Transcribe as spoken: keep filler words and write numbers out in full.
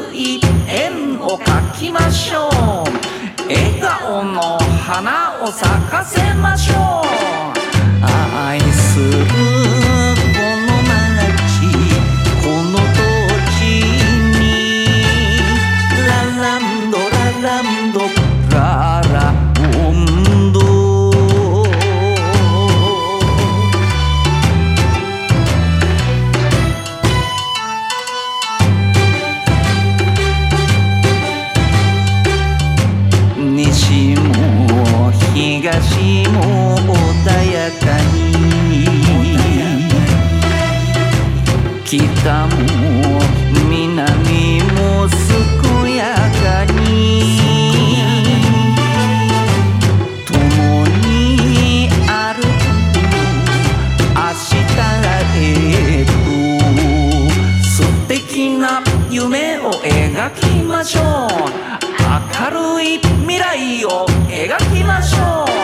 るい円を描きましょう。笑顔の花を咲かせましょう。愛するこの街、この土地にラランドラランドラランド。西も東も穏やかに、北も南も健やかに、共に歩く明日へと素敵な夢を描きましょう。明るい未来を描きましょう。